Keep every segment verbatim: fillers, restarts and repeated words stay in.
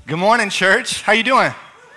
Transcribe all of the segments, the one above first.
Good morning, church. How you doing?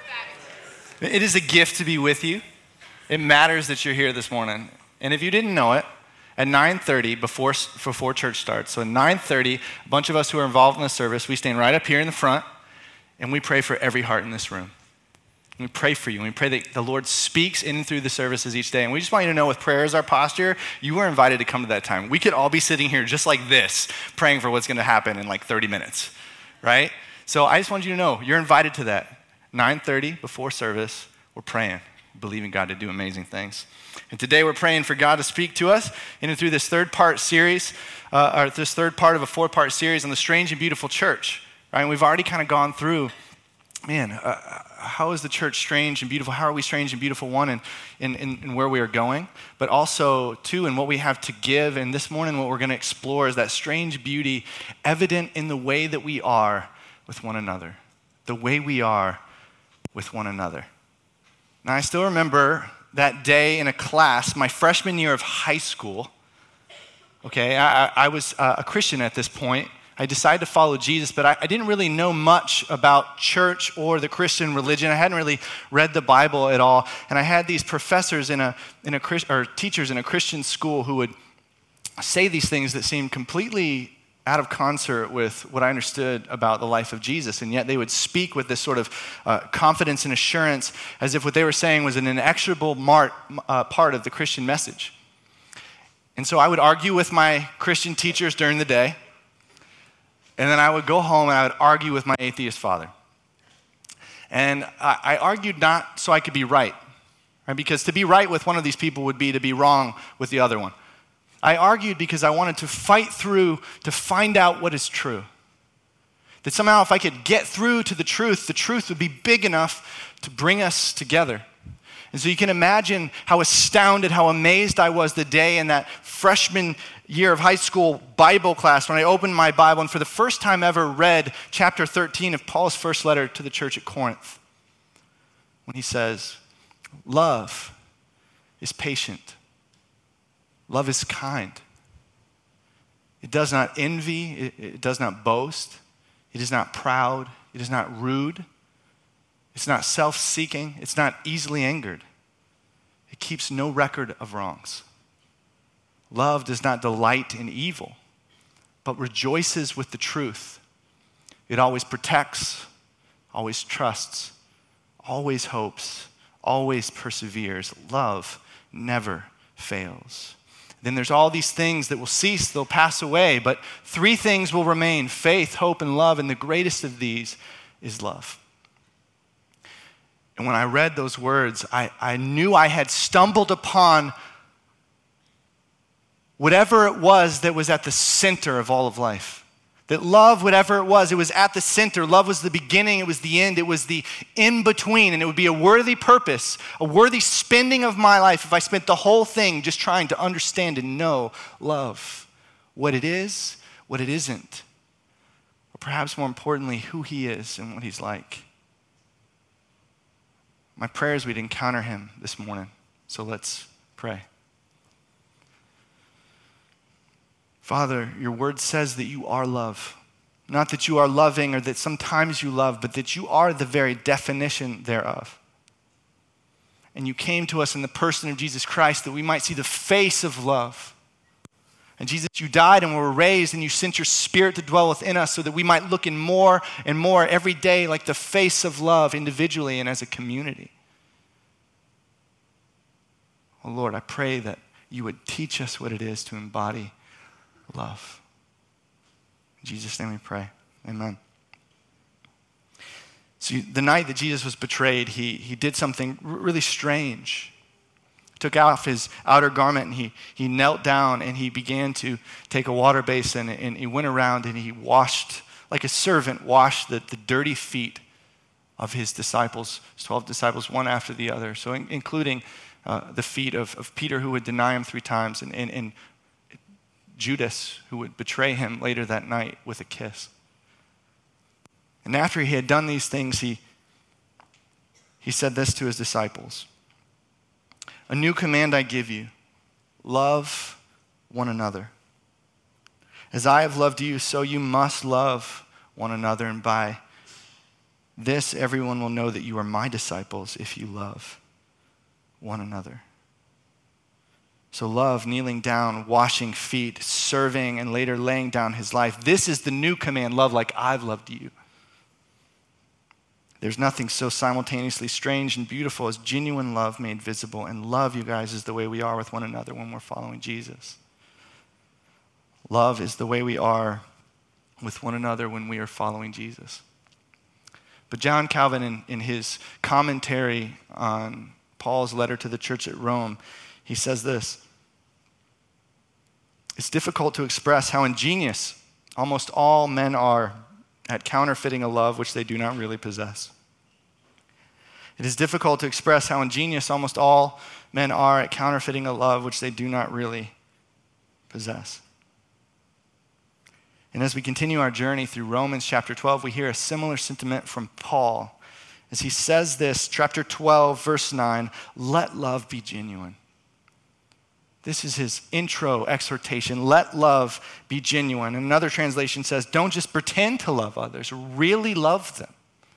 It is a gift to be with you. It matters that you're here this morning. And if you didn't know it, at nine thirty, before, before church starts, so at nine thirty, a bunch of us who are involved in the service, we stand right up here in the front, and we pray for every heart in this room. We pray for you, and we pray that the Lord speaks in and through the services each day. And we just want you to know, with prayer as our posture, you are invited to come to that time. We could all be sitting here just like this, praying for what's going to happen in like thirty minutes, right? So I just want you to know, you're invited to that. nine thirty, before service, we're praying, believing God to do amazing things. And today we're praying for God to speak to us in and through this third part series, uh, or this third part of a four-part series on the strange and beautiful church, right? And we've already kind of gone through, man, uh, how is the church strange and beautiful? How are we strange and beautiful, one, in, in, in where we are going, but also, two, in what we have to give. And this morning what we're going to explore is that strange beauty evident in the way that we are with one another, the way we are with one another. Now, I still remember that day in a class, my freshman year of high school. Okay, I, I was uh, a Christian at this point. I decided to follow Jesus, but I, I didn't really know much about church or the Christian religion. I hadn't really read the Bible at all, and I had these professors in a in a or teachers in a Christian school who would say these things that seemed completely out of concert with what I understood about the life of Jesus, and yet they would speak with this sort of uh, confidence and assurance as if what they were saying was an inexorable mart, uh, part of the Christian message. And so I would argue with my Christian teachers during the day, and then I would go home and I would argue with my atheist father. And I, I argued not so I could be right, right, because to be right with one of these people would be to be wrong with the other one. I argued because I wanted to fight through to find out what is true. That somehow if I could get through to the truth, the truth would be big enough to bring us together. And so you can imagine how astounded, how amazed I was the day in that freshman year of high school Bible class when I opened my Bible and for the first time ever read chapter thirteen of Paul's first letter to the church at Corinth. When he says, love is patient. Love is kind. It does not envy. It, it does not boast. It is not proud. It is not rude. It's not self-seeking. It's not easily angered. It keeps no record of wrongs. Love does not delight in evil, but rejoices with the truth. It always protects, always trusts, always hopes, always perseveres. Love never fails. Then there's all these things that will cease, they'll pass away, but three things will remain: faith, hope, and love, and the greatest of these is love. And when I read those words, I, I knew I had stumbled upon whatever it was that was at the center of all of life. That love, whatever it was, it was at the center. Love was the beginning, it was the end, it was the in-between, and it would be a worthy purpose, a worthy spending of my life if I spent the whole thing just trying to understand and know love, what it is, what it isn't, or perhaps more importantly, who he is and what he's like. My prayer is we'd encounter him this morning, so let's pray. Father, your word says that you are love. Not that you are loving or that sometimes you love, but that you are the very definition thereof. And you came to us in the person of Jesus Christ that we might see the face of love. And Jesus, you died and were raised, and you sent your Spirit to dwell within us so that we might look in more and more every day like the face of love individually and as a community. Oh Lord, I pray that you would teach us what it is to embody love. In Jesus' name we pray. Amen. So the night that Jesus was betrayed, he, he did something really strange. He took off his outer garment and he, he knelt down and he began to take a water basin and he went around and he washed, like a servant, washed the, the dirty feet of his disciples, his twelve disciples, one after the other. So in, including uh, the feet of, of Peter, who would deny him three times, and, and, and Judas, who would betray him later that night with a kiss. And after he had done these things, he, he said this to his disciples: a new command I give you, love one another. As I have loved you, so you must love one another, and by This everyone will know that you are my disciples if you love one another. So love, kneeling down, washing feet, serving, and later laying down his life. This is the new command, love like I've loved you. There's nothing so simultaneously strange and beautiful as genuine love made visible. And love, you guys, is the way we are with one another when we're following Jesus. Love is the way we are with one another when we are following Jesus. But John Calvin, in, in his commentary on Paul's letter to the church at Rome, he says this: it's difficult to express how ingenious almost all men are at counterfeiting a love which they do not really possess. It is difficult to express how ingenious almost all men are at counterfeiting a love which they do not really possess. And as we continue our journey through Romans chapter twelve, we hear a similar sentiment from Paul as he says this, chapter twelve, verse nine, let love be genuine. This is his intro exhortation. Let love be genuine. And another translation says, don't just pretend to love others, really love them.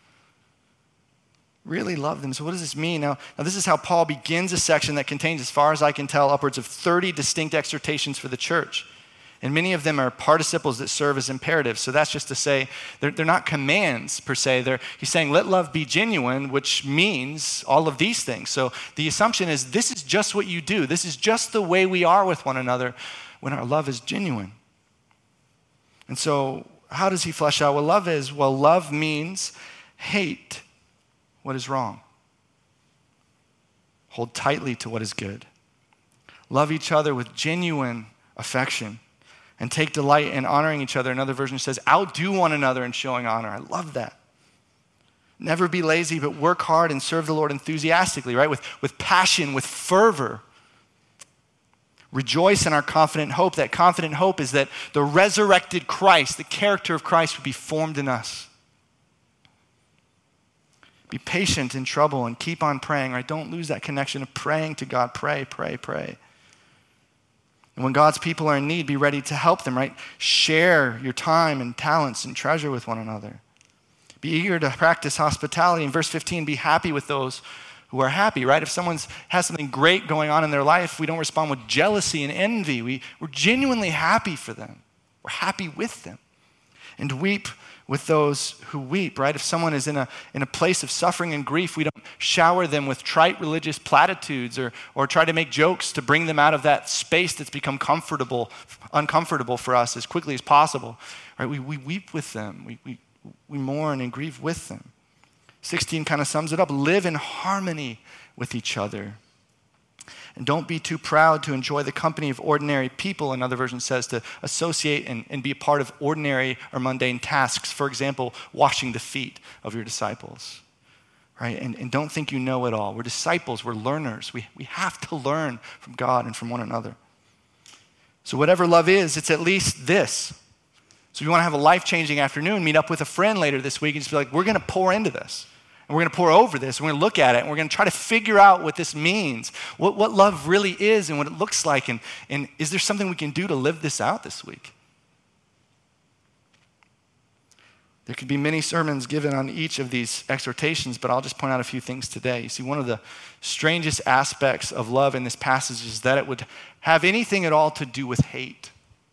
Really love them. So what does this mean? Now, now, this is how Paul begins a section that contains, as far as I can tell, upwards of thirty distinct exhortations for the church. And many of them are participles that serve as imperatives. So that's just to say, they're, they're not commands per se. They're, he's saying, let love be genuine, which means all of these things. So the assumption is this is just what you do. This is just the way we are with one another when our love is genuine. And so how does he flesh out what love is? Well, love means hate what is wrong. Hold tightly to what is good. Love each other with genuine affection. And take delight in honoring each other. Another version says, outdo one another in showing honor. I love that. Never be lazy, but work hard and serve the Lord enthusiastically, right? With, with passion, with fervor. Rejoice in our confident hope. That confident hope is that the resurrected Christ, the character of Christ, would be formed in us. Be patient in trouble and keep on praying, right? Don't lose that connection of praying to God. Pray, pray, pray. And when God's people are in need, be ready to help them, right? Share your time and talents and treasure with one another. Be eager to practice hospitality. In verse fifteen, be happy with those who are happy, right? If someone has something great going on in their life, we don't respond with jealousy and envy. We, we're genuinely happy for them. We're happy with them. And weep with those who weep, right? If someone is in a in a place of suffering and grief, we don't shower them with trite religious platitudes or or try to make jokes to bring them out of that space that's become comfortable, uncomfortable for us as quickly as possible, right? We we weep with them. We we we mourn and grieve with them. sixteen kind of sums it up. Live in harmony with each other. And don't be too proud to enjoy the company of ordinary people. Another version says to associate and, and be a part of ordinary or mundane tasks. For example, washing the feet of your disciples. Right? And, and don't think you know it all. We're disciples. We're learners. We, we have to learn from God and from one another. So whatever love is, it's at least this. So if you want to have a life-changing afternoon, meet up with a friend later this week and just be like, we're going to pour into this. And we're going to pour over this, and we're going to look at it, and we're going to try to figure out what this means, what, what love really is and what it looks like, and, and is there something we can do to live this out this week? There could be many sermons given on each of these exhortations, but I'll just point out a few things today. You see, one of the strangest aspects of love in this passage is that it would have anything at all to do with hate.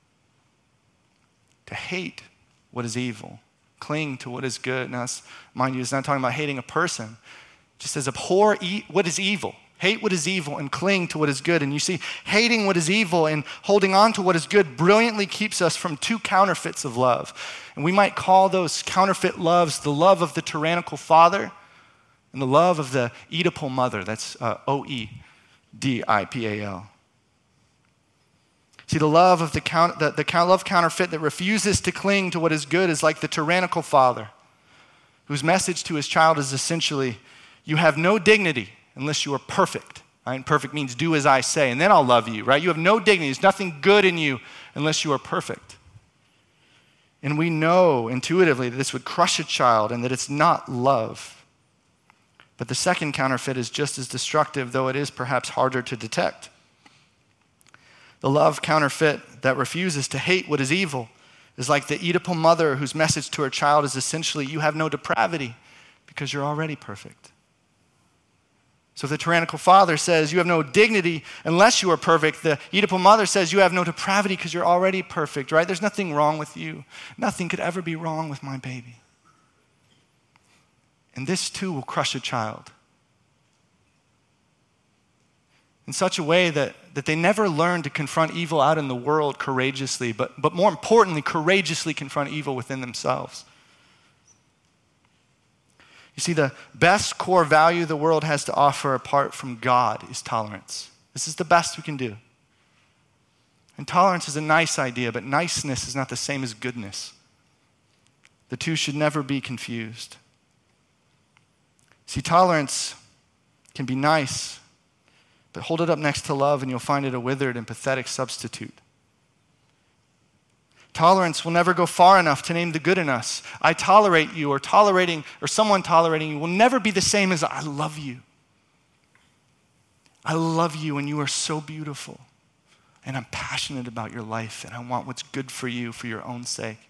To hate what is evil. Cling to what is good. Now, mind you, it's not talking about hating a person. It just says abhor e- what is evil. Hate what is evil and cling to what is good. And you see, hating what is evil and holding on to what is good brilliantly keeps us from two counterfeits of love. And we might call those counterfeit loves the love of the tyrannical father and the love of the Oedipal mother. That's uh, O E D I P A L. See, the love of the, count, the, the love counterfeit that refuses to cling to what is good is like the tyrannical father whose message to his child is essentially, you have no dignity unless you are perfect. Right? And perfect means do as I say, and then I'll love you, right? You have no dignity. There's nothing good in you unless you are perfect. And we know intuitively that this would crush a child and that it's not love. But the second counterfeit is just as destructive, though it is perhaps harder to detect. The love counterfeit that refuses to hate what is evil is like the Oedipal mother whose message to her child is essentially, you have no depravity because you're already perfect. So if the tyrannical father says you have no dignity unless you are perfect, the Oedipal mother says you have no depravity because you're already perfect, right? There's nothing wrong with you. Nothing could ever be wrong with my baby. And this too will crush a child in such a way that, that they never learn to confront evil out in the world courageously, but, but more importantly, courageously confront evil within themselves. You see, the best core value the world has to offer apart from God is tolerance. This is the best we can do. And tolerance is a nice idea, but niceness is not the same as goodness. The two should never be confused. See, tolerance can be nice, but hold it up next to love and you'll find it a withered and pathetic substitute. Tolerance will never go far enough to name the good in us. I tolerate you, or tolerating, or someone tolerating you will never be the same as I love you. I love you and you are so beautiful. And I'm passionate about your life and I want what's good for you for your own sake.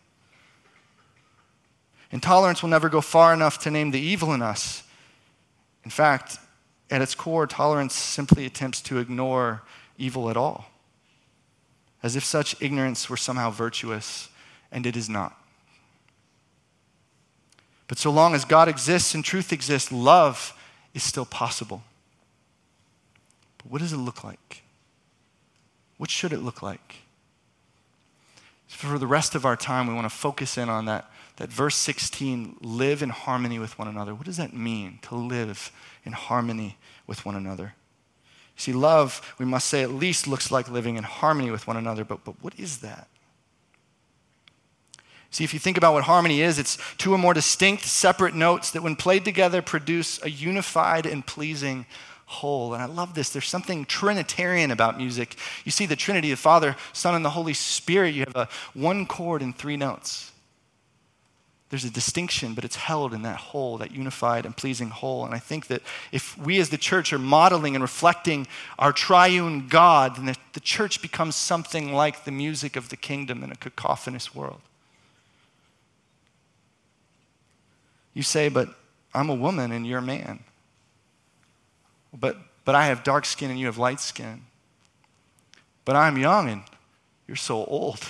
And tolerance will never go far enough to name the evil in us. In fact, at its core, tolerance simply attempts to ignore evil at all, as if such ignorance were somehow virtuous, and it is not. But so long as God exists and truth exists, love is still possible. But what does it look like? What should it look like? For the rest of our time, we want to focus in on that, that verse sixteen, live in harmony with one another. What does that mean, to live in harmony with one another? See, love, we must say, at least looks like living in harmony with one another, but, but what is that? See, if you think about what harmony is, it's two or more distinct, separate notes that when played together produce a unified and pleasing whole. And I love this. There's something Trinitarian about music. You see the Trinity, the Father, Son, and the Holy Spirit. You have a one chord and three notes. There's a distinction, but it's held in that whole, that unified and pleasing whole. And I think that if we as the church are modeling and reflecting our triune God, then the, the church becomes something like the music of the kingdom in a cacophonous world. You say, but I'm a woman and you're a man. But, but I have dark skin and you have light skin. But I'm young and you're so old.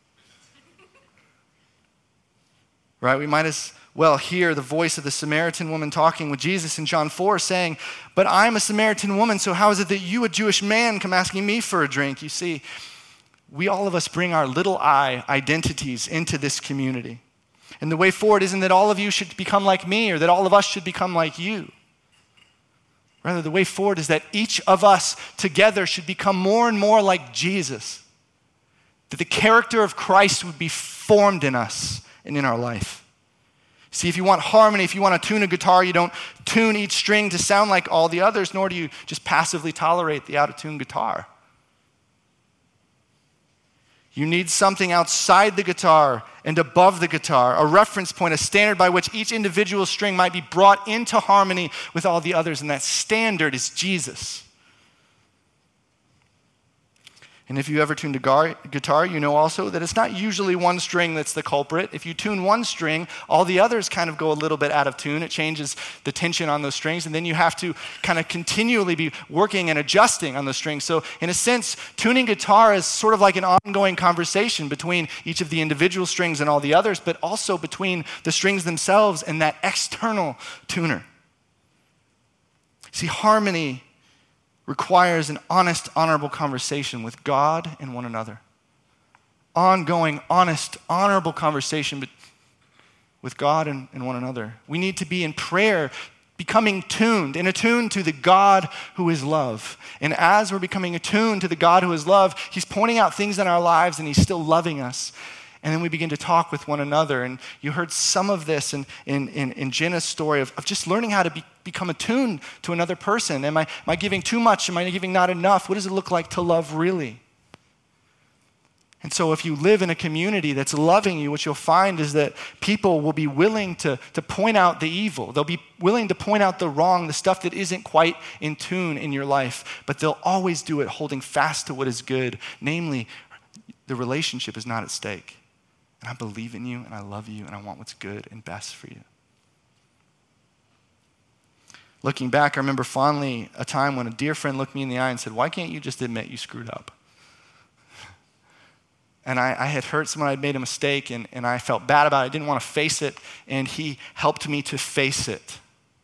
Right? We might as well hear the voice of the Samaritan woman talking with Jesus in John four saying, but I'm a Samaritan woman, so how is it that you, a Jewish man, come asking me for a drink? You see, we all of us bring our little I identities into this community. And the way forward isn't that all of you should become like me or that all of us should become like you. Rather, the way forward is that each of us together should become more and more like Jesus. That the character of Christ would be formed in us and in our life. See, if you want harmony, if you want to tune a guitar, you don't tune each string to sound like all the others, nor do you just passively tolerate the out-of-tune guitar. You need something outside the guitar and above the guitar, a reference point, a standard by which each individual string might be brought into harmony with all the others, and that standard is Jesus. And if you ever tuned a guitar, you know also that it's not usually one string that's the culprit. If you tune one string, all the others kind of go a little bit out of tune. It changes the tension on those strings, and then you have to kind of continually be working and adjusting on those strings. So in a sense, tuning guitar is sort of like an ongoing conversation between each of the individual strings and all the others, but also between the strings themselves and that external tuner. See, harmony requires an honest, honorable conversation with God and one another. Ongoing, honest, honorable conversation with God and, and one another. We need to be in prayer, becoming tuned and attuned to the God who is love. And as we're becoming attuned to the God who is love, He's pointing out things in our lives and He's still loving us. And then we begin to talk with one another. And you heard some of this in, in, in, in Jenna's story of, of just learning how to be, become attuned to another person. Am I, am I giving too much? Am I giving not enough? What does it look like to love really? And so if you live in a community that's loving you, what you'll find is that people will be willing to, to point out the evil. They'll be willing to point out the wrong, the stuff that isn't quite in tune in your life. But they'll always do it holding fast to what is good. Namely, the relationship is not at stake. And I believe in you, and I love you, and I want what's good and best for you. Looking back, I remember fondly a time when a dear friend looked me in the eye and said, "Why can't you just admit you screwed up?" And I, I had hurt someone, I'd made a mistake, and, and I felt bad about it. I didn't want to face it, and he helped me to face it.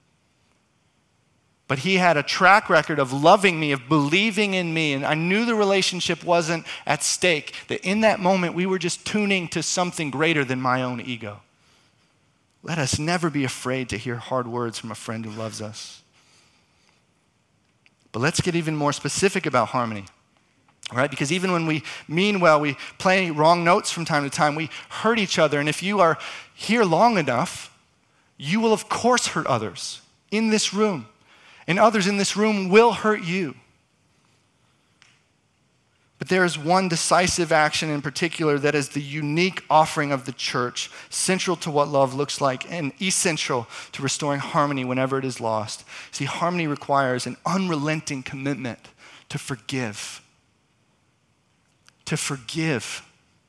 But he had a track record of loving me, of believing in me, and I knew the relationship wasn't at stake, that in that moment we were just tuning to something greater than my own ego. Let us never be afraid to hear hard words from a friend who loves us. But let's get even more specific about harmony, all right? Because even when we mean well, we play wrong notes from time to time, we hurt each other, and if you are here long enough, you will of course hurt others in this room. And others in this room will hurt you. But there is one decisive action in particular that is the unique offering of the church, central to what love looks like and essential to restoring harmony whenever it is lost. See, harmony requires an unrelenting commitment to forgive. To forgive.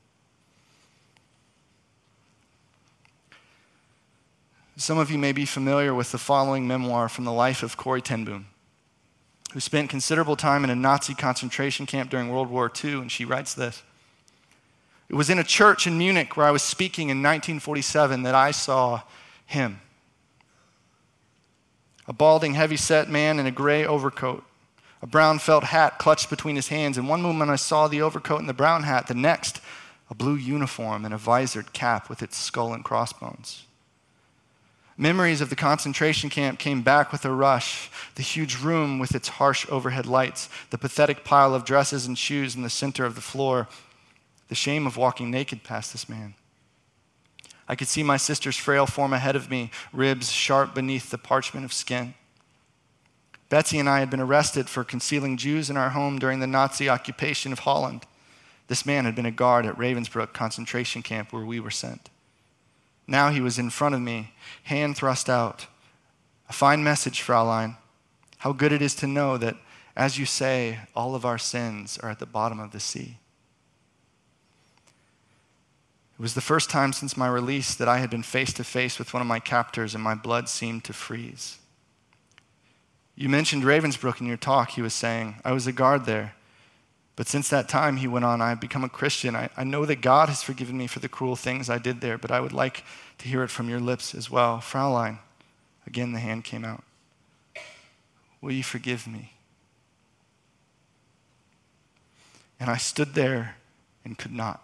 Some of you may be familiar with the following memoir from the life of Corrie ten Boom, who spent considerable time in a Nazi concentration camp during World War Two, and she writes this: "It was in a church in Munich where I was speaking in nineteen forty-seven that I saw him. A balding, heavy-set man in a gray overcoat, a brown felt hat clutched between his hands, and one moment I saw the overcoat and the brown hat, the next, a blue uniform and a visored cap with its skull and crossbones. Memories of the concentration camp came back with a rush. The huge room with its harsh overhead lights, the pathetic pile of dresses and shoes in the center of the floor, the shame of walking naked past this man. I could see my sister's frail form ahead of me, ribs sharp beneath the parchment of skin. Betsy and I had been arrested for concealing Jews in our home during the Nazi occupation of Holland. This man had been a guard at Ravensbrück concentration camp where we were sent. Now he was in front of me, hand thrust out. A fine message, Fraulein. How good it is to know that, as you say, all of our sins are at the bottom of the sea." It was the first time since my release that I had been face to face with one of my captors, and my blood seemed to freeze. "You mentioned Ravensbrück in your talk," he was saying. "I was a guard there. But since that time," he went on, "I have become a Christian. I, I know that God has forgiven me for the cruel things I did there, but I would like to hear it from your lips as well. Fraulein," again the hand came out, "will you forgive me?" And I stood there and could not.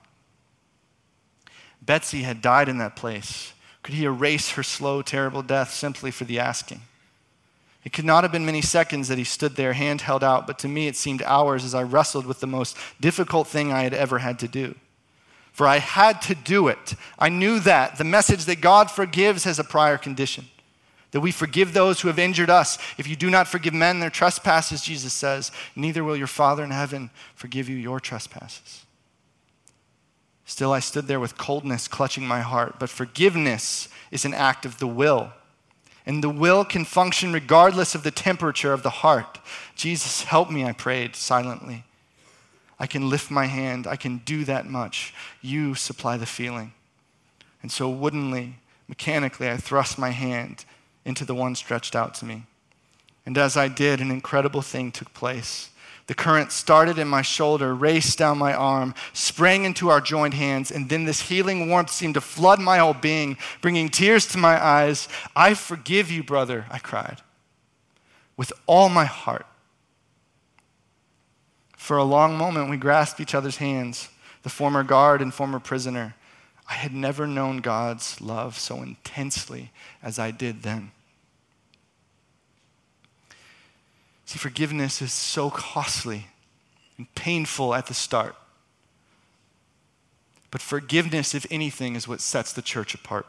Betsy had died in that place. Could he erase her slow, terrible death simply for the asking? It could not have been many seconds that he stood there, hand held out, but to me it seemed hours as I wrestled with the most difficult thing I had ever had to do. For I had to do it. I knew that. The message that God forgives has a prior condition, that we forgive those who have injured us. If you do not forgive men their trespasses, Jesus says, neither will your Father in heaven forgive you your trespasses. Still, I stood there with coldness clutching my heart, but forgiveness is an act of the will. And the will can function regardless of the temperature of the heart. Jesus, help me, I prayed silently. I can lift my hand. I can do that much. You supply the feeling. And so woodenly, mechanically, I thrust my hand into the one stretched out to me. And as I did, an incredible thing took place. The current started in my shoulder, raced down my arm, sprang into our joined hands, and then this healing warmth seemed to flood my whole being, bringing tears to my eyes. "I forgive you, brother," I cried, "with all my heart." For a long moment, we grasped each other's hands, the former guard and former prisoner. I had never known God's love so intensely as I did then. See, forgiveness is so costly and painful at the start. But forgiveness, if anything, is what sets the church apart.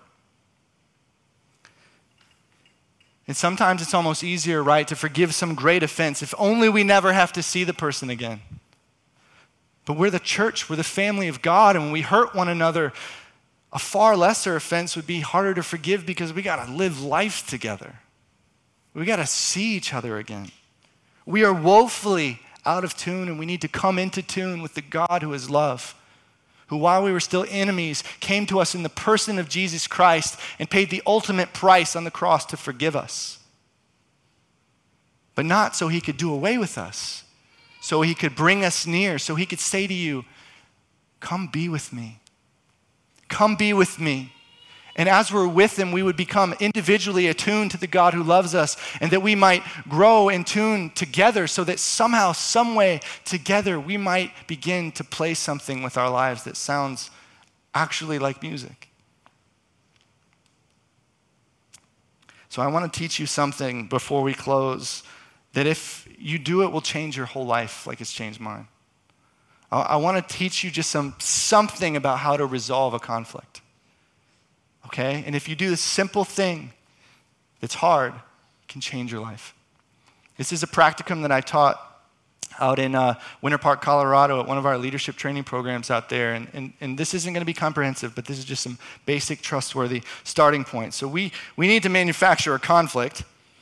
And sometimes it's almost easier, right, to forgive some great offense if only we never have to see the person again. But we're the church, we're the family of God, and when we hurt one another, a far lesser offense would be harder to forgive because we got to live life together. We got to see each other again. We are woefully out of tune, and we need to come into tune with the God who is love, who while we were still enemies, came to us in the person of Jesus Christ and paid the ultimate price on the cross to forgive us. but not so he could do away with us, so he could bring us near, so he could say to you, come be with me. Come be with me. And as we're with him, we would become individually attuned to the God who loves us, and that we might grow in tune together so that somehow, some way, together, we might begin to play something with our lives that sounds actually like music. So I want to teach you something before we close that if you do it will change your whole life like it's changed mine. I, I want to teach you just some something about how to resolve a conflict. Okay? And if you do this simple thing that's hard, it can change your life. This is a practicum that I taught out in uh, Winter Park, Colorado at one of our leadership training programs out there. And, and, and this isn't going to be comprehensive, but this is just some basic, trustworthy starting points. So we, we need to manufacture a conflict.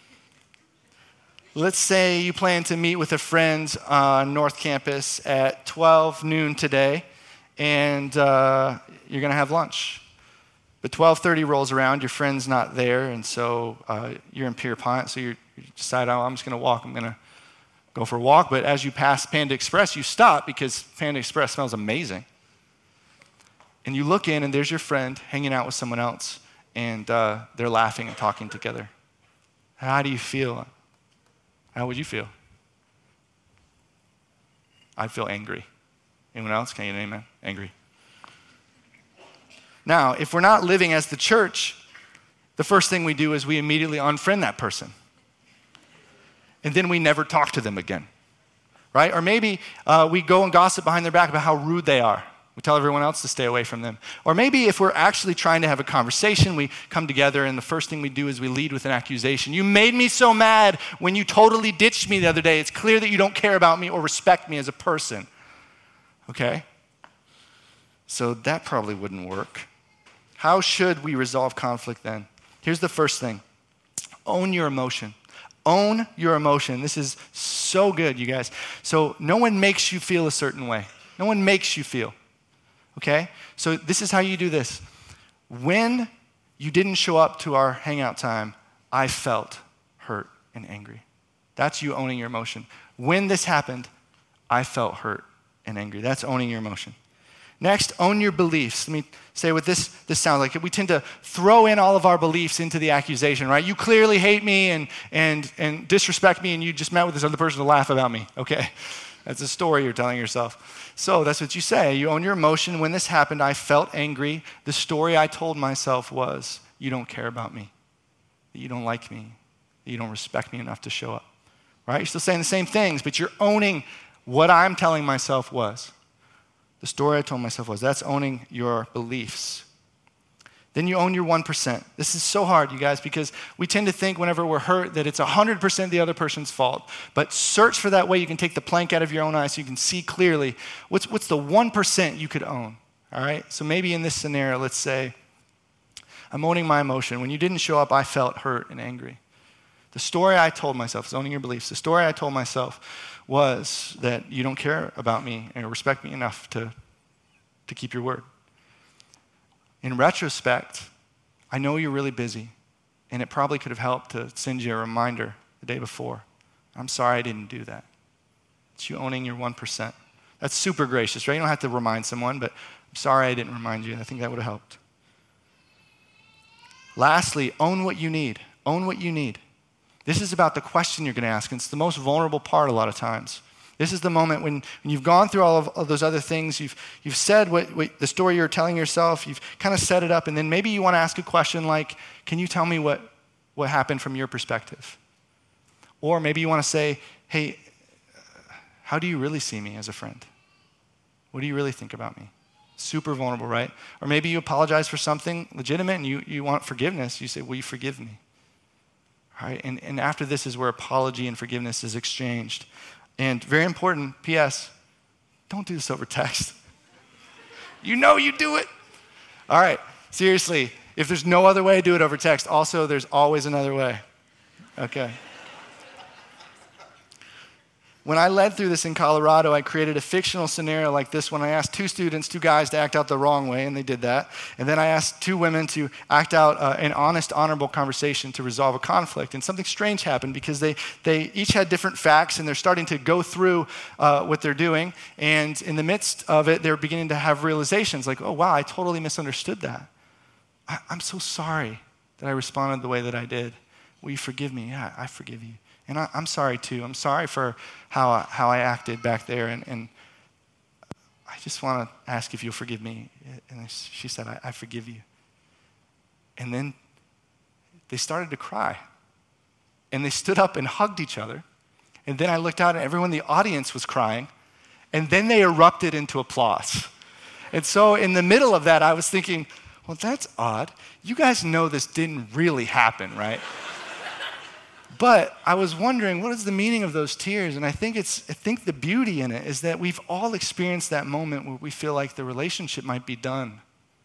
Let's say you plan to meet with a friend on North Campus at twelve noon today, and uh, you're going to have lunch. But twelve thirty rolls around, your friend's not there, and so uh, you're in Pierpont, so you're, you decide, oh, I'm just going to walk. I'm going to go for a walk. But as you pass Panda Express, you stop because Panda Express smells amazing. And you look in, and there's your friend hanging out with someone else, and uh, they're laughing and talking together. How do you feel? How would you feel? I'd feel angry. Anyone else? Can you get an amen? Angry. Now, if we're not living as the church, the first thing we do is we immediately unfriend that person. And then we never talk to them again, right? Or maybe uh, we go and gossip behind their back about how rude they are. We tell everyone else to stay away from them. Or maybe if we're actually trying to have a conversation, we come together and the first thing we do is we lead with an accusation. You made me so mad when you totally ditched me the other day. It's clear that you don't care about me or respect me as a person. Okay? So that probably wouldn't work. How should we resolve conflict then? Here's the first thing. Own your emotion. Own your emotion. This is so good, you guys. So no one makes you feel a certain way. No one makes you feel. Okay? So this is how you do this. When you didn't show up to our hangout time, I felt hurt and angry. That's you owning your emotion. When this happened, I felt hurt and angry. That's owning your emotion. Next, own your beliefs. Let me say what this, this sounds like. We tend to throw in all of our beliefs into the accusation, right? You clearly hate me and, and, and disrespect me, and you just met with this other person to laugh about me, okay? That's a story you're telling yourself. So that's what you say. You own your emotion. When this happened, I felt angry. The story I told myself was, you don't care about me, that you don't like me, that you don't respect me enough to show up, right? You're still saying the same things, but you're owning what I'm telling myself was. The story I told myself was. That's owning your beliefs. Then you own your one percent. This is so hard, you guys, because we tend to think whenever we're hurt that it's one hundred percent the other person's fault. But search for that way you can take the plank out of your own eye so you can see clearly what's, what's the one percent you could own, all right? So maybe in this scenario, let's say, I'm owning my emotion. When you didn't show up, I felt hurt and angry. The story I told myself, is owning your beliefs, the story I told myself was that you don't care about me and respect me enough to, to keep your word. In retrospect, I know you're really busy, and it probably could have helped to send you a reminder the day before. I'm sorry I didn't do that. It's you owning your one percent. That's super gracious, right? You don't have to remind someone, but I'm sorry I didn't remind you. I think that would have helped. Lastly, own what you need. Own what you need. This is about the question you're going to ask, and it's the most vulnerable part a lot of times. This is the moment when, when you've gone through all of, of those other things, you've, you've said what, what the story you're telling yourself, you've kind of set it up, and then maybe you want to ask a question like, can you tell me what, what happened from your perspective? Or maybe you want to say, hey, how do you really see me as a friend? What do you really think about me? Super vulnerable, right? Or maybe you apologize for something legitimate and you, you want forgiveness. You say, will you forgive me? All right, and, and after this is where apology and forgiveness is exchanged. And very important, P S, don't do this over text. You know you do it. All right, seriously, if there's no other way, do it over text. Also, there's always another way. Okay. When I led through this in Colorado, I created a fictional scenario like this when I asked two students, two guys to act out the wrong way, and they did that. And then I asked two women to act out uh, an honest, honorable conversation to resolve a conflict. And something strange happened because they, they each had different facts, and they're starting to go through uh, what they're doing. And in the midst of it, they're beginning to have realizations like, oh, wow, I totally misunderstood that. I, I'm so sorry that I responded the way that I did. Will you forgive me? Yeah, I forgive you. And I, I'm sorry too. I'm sorry for how I, how I acted back there. And, and I just want to ask if you'll forgive me. And she said, I, I forgive you. And then they started to cry. And they stood up and hugged each other. And then I looked out and everyone in the audience was crying. And then they erupted into applause. And so in the middle of that, I was thinking, well, that's odd. You guys know this didn't really happen, right? But I was wondering, what is the meaning of those tears? And I think it's, I think the beauty in it is that we've all experienced that moment where we feel like the relationship might be done.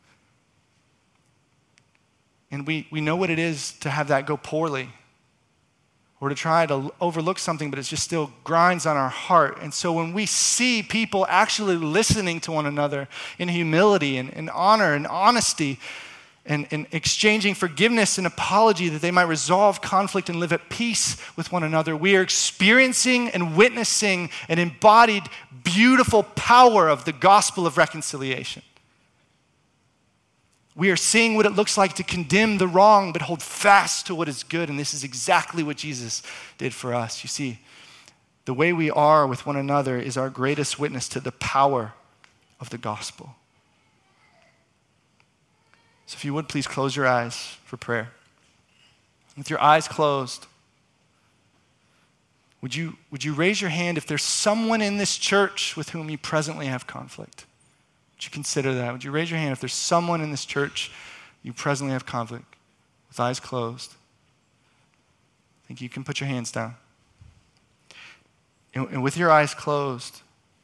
And we, we know what it is to have that go poorly, or to try to overlook something, but it just still grinds on our heart. And so when we see people actually listening to one another in humility and, and honor and honesty, And, and exchanging forgiveness and apology that they might resolve conflict and live at peace with one another, we are experiencing and witnessing an embodied, beautiful power of the gospel of reconciliation. We are seeing what it looks like to condemn the wrong, but hold fast to what is good. And this is exactly what Jesus did for us. You see, the way we are with one another is our greatest witness to the power of the gospel. So if you would, please close your eyes for prayer. With your eyes closed, would you, would you raise your hand if there's someone in this church with whom you presently have conflict? Would you consider that? Would you raise your hand if there's someone in this church you presently have conflict with eyes closed? I think you can put your hands down. And, and with your eyes closed,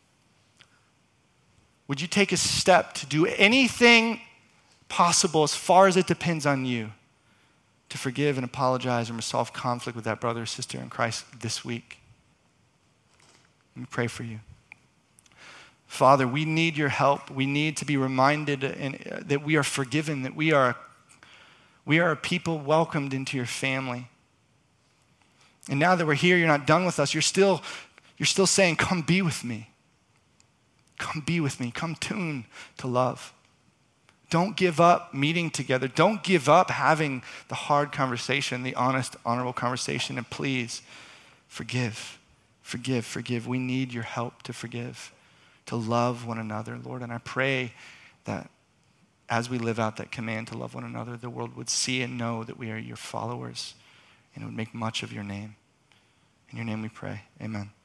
would you take a step to do anything possible as far as it depends on you to forgive and apologize and resolve conflict with that brother or sister in Christ this week? Let me pray for you. Father, we need your help. We need to be reminded in, uh, that we are forgiven, that we are, we are a people welcomed into your family. And now that we're here, you're not done with us. You're still, you're still saying, come be with me. Come be with me. Come tune to love. Don't give up meeting together. Don't give up having the hard conversation, the honest, honorable conversation. And please, forgive, forgive, forgive. We need your help to forgive, to love one another, Lord. And I pray that as we live out that command to love one another, the world would see and know that we are your followers, and it would make much of your name. In your name we pray, amen.